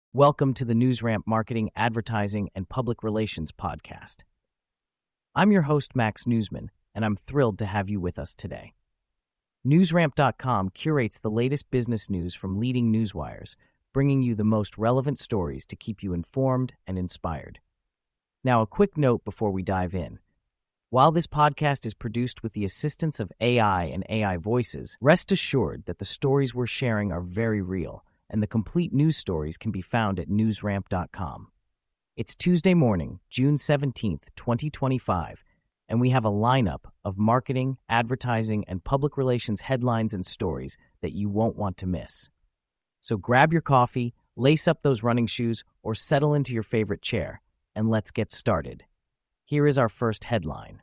Welcome to the NewsRamp Marketing, Advertising, and Public Relations podcast. I'm your host, Max Newsman, and I'm thrilled to have you with us today. NewsRamp.com curates the latest business news from leading newswires, bringing you the most relevant stories to keep you informed and inspired. Now, a quick note before we dive in. While this podcast is produced with the assistance of AI and AI voices, rest assured that the stories we're sharing are very real, and the complete news stories can be found at newsramp.com. It's Tuesday morning, June 17th, 2025, and we have a lineup of marketing, advertising, and public relations headlines and stories that you won't want to miss. So grab your coffee, lace up those running shoes, or settle into your favorite chair, and let's get started. Here is our first headline.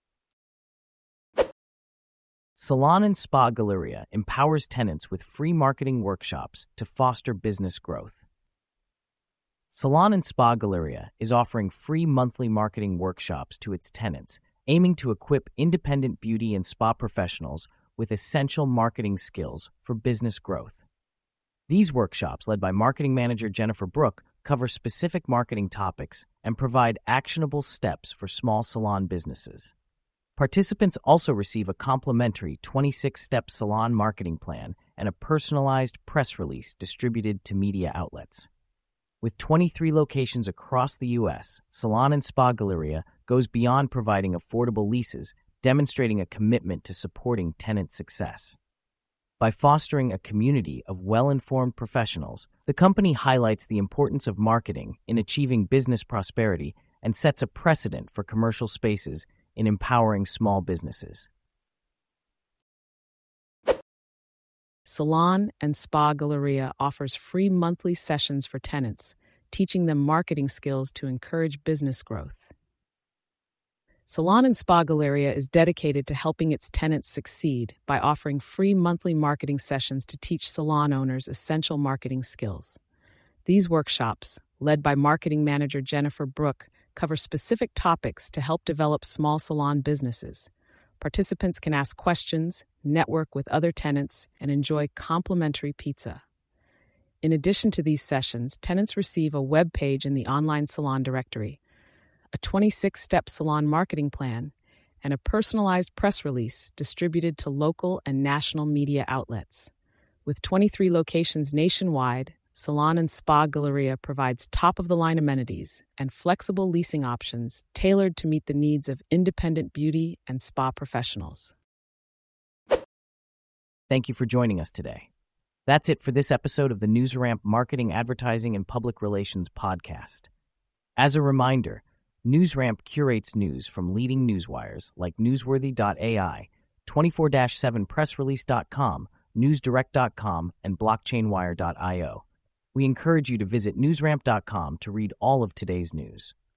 Salon and Spa Galleria empowers tenants with free marketing workshops to foster business growth. Salon and Spa Galleria is offering free monthly marketing workshops to its tenants, aiming to equip independent beauty and spa professionals with essential marketing skills for business growth. These workshops, led by marketing manager Jennifer Brooke, cover specific marketing topics and provide actionable steps for small salon businesses. Participants also receive a complimentary 26-step salon marketing plan and a personalized press release distributed to media outlets. With 23 locations across the U.S., Salon and Spa Galleria goes beyond providing affordable leases, demonstrating a commitment to supporting tenant success. By fostering a community of well-informed professionals, the company highlights the importance of marketing in achieving business prosperity and sets a precedent for commercial spaces in empowering small businesses. Salon and Spa Galleria offers free monthly sessions for tenants, teaching them marketing skills to encourage business growth. Salon and Spa Galleria is dedicated to helping its tenants succeed by offering free monthly marketing sessions to teach salon owners essential marketing skills. These workshops, led by marketing manager Jennifer Brooke, cover specific topics to help develop small salon businesses. Participants can ask questions, network with other tenants, and enjoy complimentary pizza. In addition to these sessions, tenants receive a web page in the online salon directory, a 26-step salon marketing plan, and a personalized press release distributed to local and national media outlets. With 23 locations nationwide, Salon and Spa Galleria provides top-of-the-line amenities and flexible leasing options tailored to meet the needs of independent beauty and spa professionals. Thank you for joining us today. That's it for this episode of the NewsRamp Marketing, Advertising, and Public Relations podcast. As a reminder, NewsRamp curates news from leading newswires like Newsworthy.ai, 24-7pressrelease.com, NewsDirect.com, and BlockchainWire.io. We encourage you to visit newsramp.com to read all of today's news.